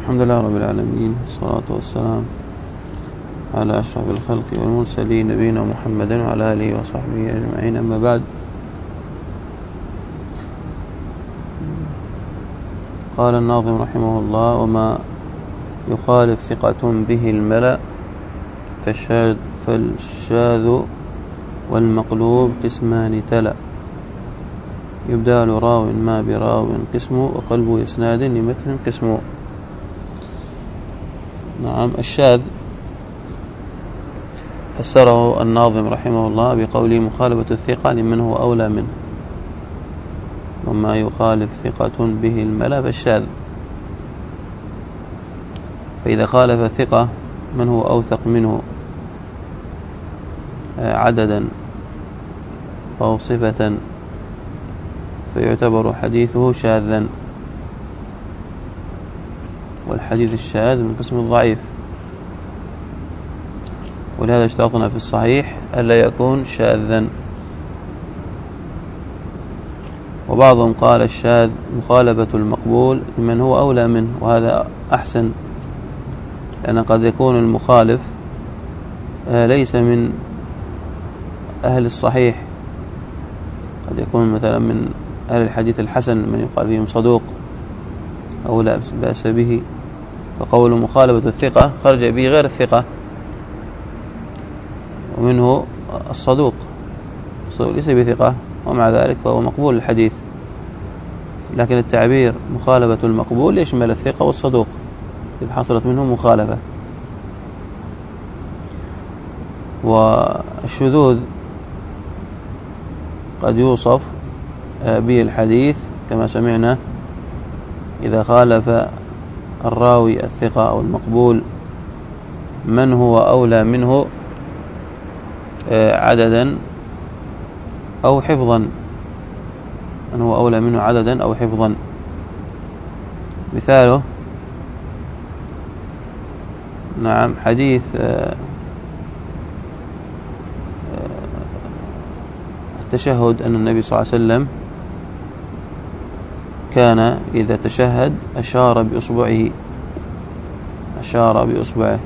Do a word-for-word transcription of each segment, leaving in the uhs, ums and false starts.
الحمد لله رب العالمين، الصلاة والسلام على أشرف الخلق والمرسلين نبينا محمد وعلى آله وصحبه أجمعين. أما بعد، قال الناظم رحمه الله: وما يخالف ثقة به الملأ فالشاذ, فالشاذ والمقلوب قسمان تلا، يبدال راو ما براو قسم، وقلب إسناد لمتن قسم. نعم، الشاذ فسره الناظم رحمه الله بقوله: مخالفة الثقة لمن هو أولى منه. وما يخالف ثقة به الملأ فالشاذ، فإذا خالف ثقة من هو أوثق منه عددا أو صفة فيعتبر حديثه شاذا، والحديث الشاذ من قسم الضعيف. ولهذا اشترطنا في الصحيح ألا يكون شاذا. وبعضهم قال الشاذ مخالفة المقبول لمن هو أولى منه، وهذا أحسن، لأن قد يكون المخالف ليس من أهل الصحيح، قد يكون مثلا من أهل الحديث الحسن من يقال فيهم صدوق أو لا بأس به، فقول مخالفة الثقة خرج به غير الثقة، ومنه الصدوق، الصدوق ليس بثقة ومع ذلك فهو مقبول الحديث. لكن التعبير مخالفة المقبول يشمل الثقة والصدوق إذ حصلت منه مخالفة. والشذوذ قد يوصف به الحديث كما سمعنا: إذا خالف الراوي الثقة أو المقبول من هو أولى منه عددا أو حفظا، من هو أولى منه عددا أو حفظا. مثاله نعم حديث التشهد، أن النبي صلى الله عليه وسلم كان إذا تشهد أشار بإصبعه أشار بإصبعه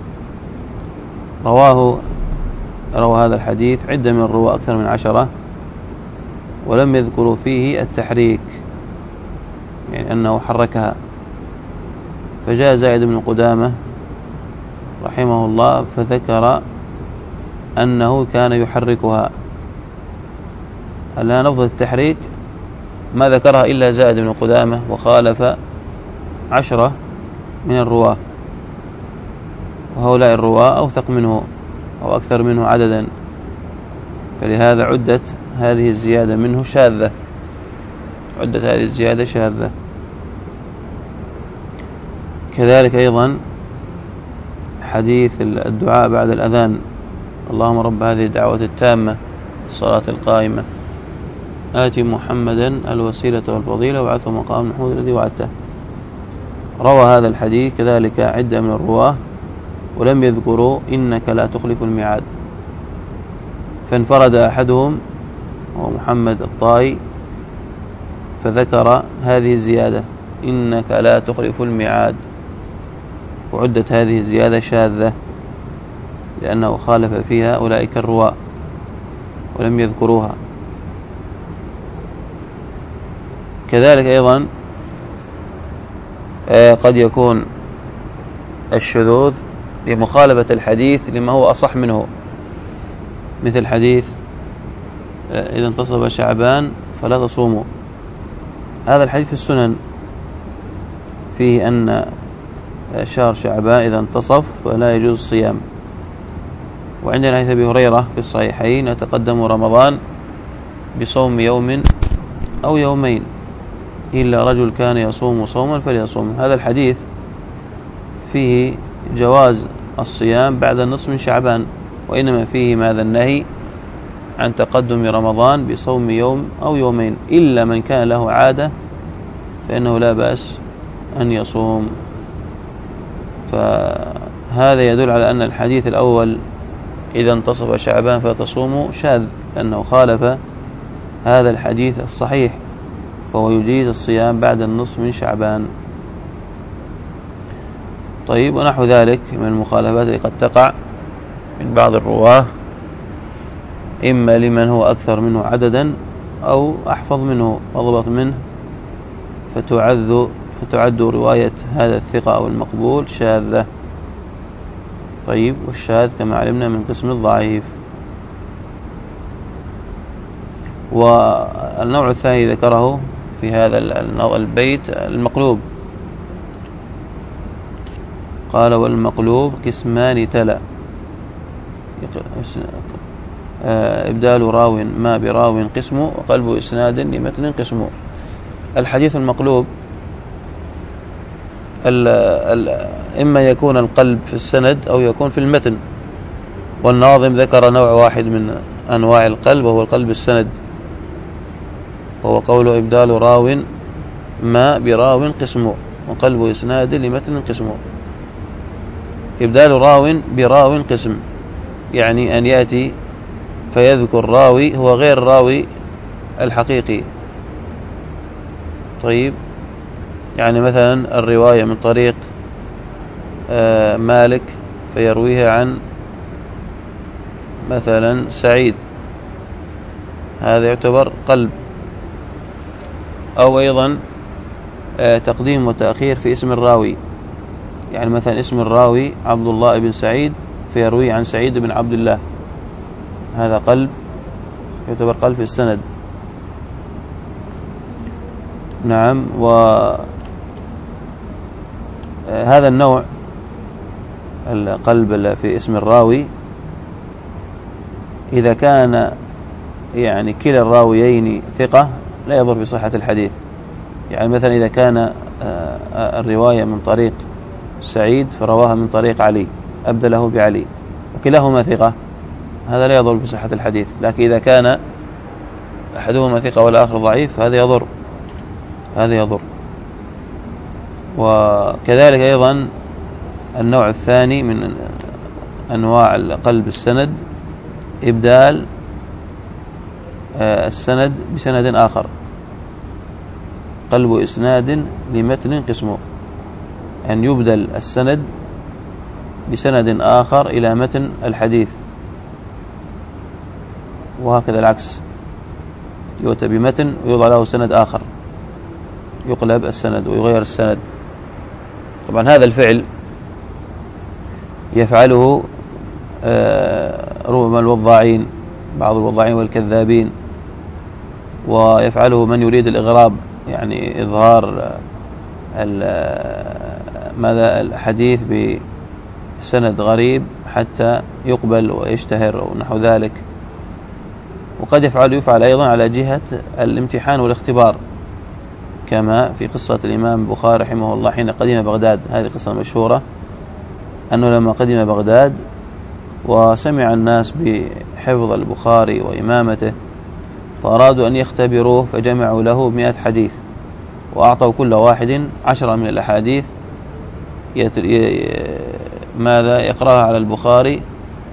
رواه روى هذا الحديث عدة من الرواة أكثر من عشرة، ولم يذكروا فيه التحريك، يعني أنه حركها. فجاء زائد بن قدامة رحمه الله فذكر أنه كان يحركها. الآن لفظ التحريك ما ذكرها إلا زائد بن قدامة، وخالف عشرة من الرواة، وهؤلاء الرواة أوثق منه أو أكثر منه عددا، فلهذا عدت هذه الزيادة منه شاذة، عدت هذه الزيادة شاذة. كذلك أيضا حديث الدعاء بعد الأذان: اللهم رب هذه الدعوة التامة الصلاة القائمة آتي محمدا الوسيلة والفضيلة وابعثه مقام محمود الذي وعدته. روى هذا الحديث كذلك عدة من الرواه، ولم يذكروا إنك لا تخلف الميعاد، فانفرد أحدهم هو محمد الطائي فذكر هذه الزيادة: إنك لا تخلف الميعاد، وعدت هذه الزيادة شاذة لأنه خالف فيها أولئك الرواة ولم يذكروها. كذلك أيضا قد يكون الشذوذ لمخالفة الحديث لما هو أصح منه، مثل حديث إذا انتصف شعبان فلا تصوموا. هذا الحديث في السنن فيه أن شهر شعبان إذا انتصف فلا يجوز الصيام. وعندنا حديث أبي هريرة في الصحيحين: يتقدم رمضان بصوم يوم أو يومين إلا رجل كان يصوم صوما فليصوم. هذا الحديث فيه جواز الصيام بعد النصف من شعبان، وإنما فيه ماذا النهي عن تقدم رمضان بصوم يوم أو يومين، إلا من كان له عادة فإنه لا بأس أن يصوم. فهذا يدل على أن الحديث الأول إذا انتصف شعبان فتصوموا شاذ، لأنه خالف هذا الحديث الصحيح، فهو يجيز الصيام بعد النصف من شعبان. طيب، ونحو ذلك من المخالفات التي قد تقع من بعض الرواه، إما لمن هو أكثر منه عددا أو أحفظ منه أضبط منه، فتعد فتعد رواية هذا الثقة أو المقبول شاذة. طيب، والشاذ كما علمنا من قسم الضعيف. والنوع الثاني ذكره في هذا البيت المقلوب، قال: والمقلوب قسمان تلا، إبدال راو ما براو قسمه، وقلب إسناد لمتن قسمه. الحديث المقلوب ال ال إما يكون القلب في السند أو يكون في المتن، والناظم ذكر نوع واحد من أنواع القلب وهو القلب السند، وهو قوله: إبدال راو ما براو قسمه، وقلب إسناد لمتن قسمه. إبدال راو براو قسم يعني أن يأتي فيذكر راوي هو غير الراوي الحقيقي. طيب، يعني مثلا الرواية من طريق مالك فيرويها عن مثلا سعيد، هذا يعتبر قلب. أو أيضا تقديم وتأخير في اسم الراوي، يعني مثلا اسم الراوي عبد الله بن سعيد فيروي عن سعيد بن عبد الله، هذا قلب، يعتبر قلب في السند. نعم. وهذا النوع القلب في اسم الراوي إذا كان يعني كلا الراويين ثقة لا يضر بصحة الحديث. يعني مثلا إذا كان الرواية من طريق سعيد فرواها من طريق علي، أبدله بعلي، وكلاهما ثقة، هذا لا يضر بصحة الحديث. لكن إذا كان أحدهما ثقة والآخر ضعيف هذا يضر، هذا يضر. وكذلك أيضا النوع الثاني من أنواع قلب السند إبدال السند بسند آخر، قلب إسناد لمتن قسمه، أن يبدل السند بسند آخر إلى متن الحديث، وهكذا العكس، يؤتى بمتن ويوضع له سند آخر، يقلب السند ويغير السند. طبعا هذا الفعل يفعله ربما الوضاعين، بعض الوضاعين والكذابين، ويفعله من يريد الإغراب، يعني إظهار ماذا الحديث بسند غريب حتى يقبل ويشتهر ونحو ذلك. وقد يفعل يفعل أيضا على جهة الامتحان والاختبار، كما في قصة الإمام البخاري رحمه الله حين قدم بغداد، هذه قصة مشهورة، أنه لما قدم بغداد وسمع الناس بحفظ البخاري وإمامته فأرادوا أن يختبروه، فجمعوا له مئة حديث وأعطوا كل واحد عشرة من الأحاديث ماذا يقرأها على البخاري،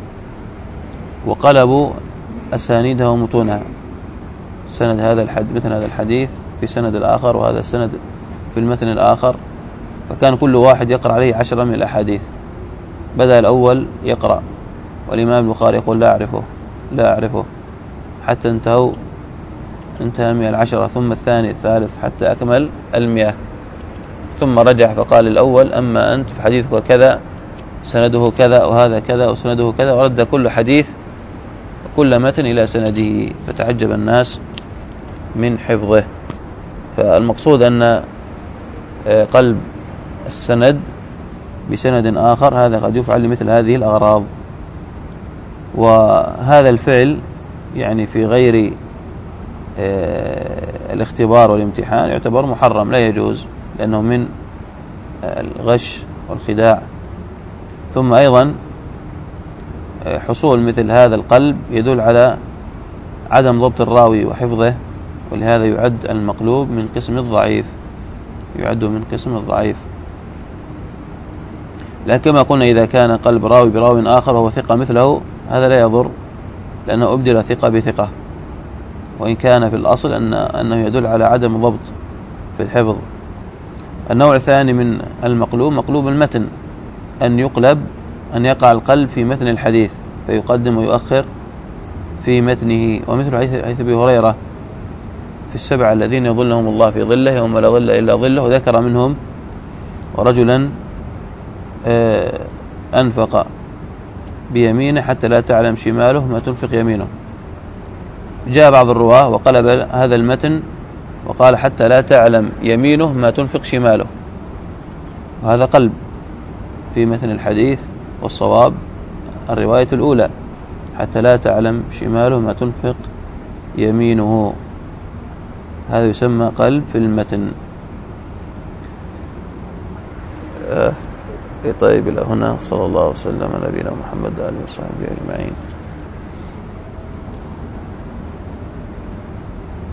وقلبوا أسانيدها ومتونها، سند هذا الحديث مثل هذا الحديث في سند الآخر، وهذا السند في المتن الآخر، فكان كل واحد يقرأ عليه عشرة من الأحاديث. بدأ الأول يقرأ والإمام البخاري يقول لا أعرفه لا أعرفه حتى انتهوا انتهى من العشرة، ثم الثاني الثالث حتى أكمل المئة، ثم رجع فقال الأول أما أنت في حديثك كذا سنده كذا وهذا كذا وسنده كذا، ورد كل حديث كل متن إلى سنده، فتعجب الناس من حفظه. فالمقصود أن قلب السند بسند آخر هذا قد يفعل لمثل هذه الأغراض. وهذا الفعل يعني في غير الاختبار والامتحان يعتبر محرم، لا يجوز، لأنه من الغش والخداع. ثم أيضا حصول مثل هذا القلب يدل على عدم ضبط الراوي وحفظه، ولهذا يعد المقلوب من قسم الضعيف، يعد من قسم الضعيف. لكن كما قلنا إذا كان قلب راوي براوي آخر وهو ثقة مثله هذا لا يضر، لأنه أبدل ثقة بثقة، وإن كان في الأصل أن أنه يدل على عدم ضبط في الحفظ. النوع الثاني من المقلوب مقلوب المتن، أن يقلب أن يقع القلب في متن الحديث فيقدم ويؤخر في متنه. ومثل حديث أبي هريرة في السبعة الذين يظلهم الله في ظله يوم لا ظل إلا ظله، وذكر منهم ورجلا أنفق بيمينه حتى لا تعلم شماله ما تنفق يمينه. جاء بعض الرواه وقلب هذا المتن وقال حتى لا تعلم يمينه ما تنفق شماله، وهذا قلب في متن الحديث، والصواب الرواية الأولى حتى لا تعلم شماله ما تنفق يمينه، هذا يسمى قلب في المتن. آه طيب إلى هنا، صلى الله وسلم على نبينا محمد وآله وصحبه أجمعين.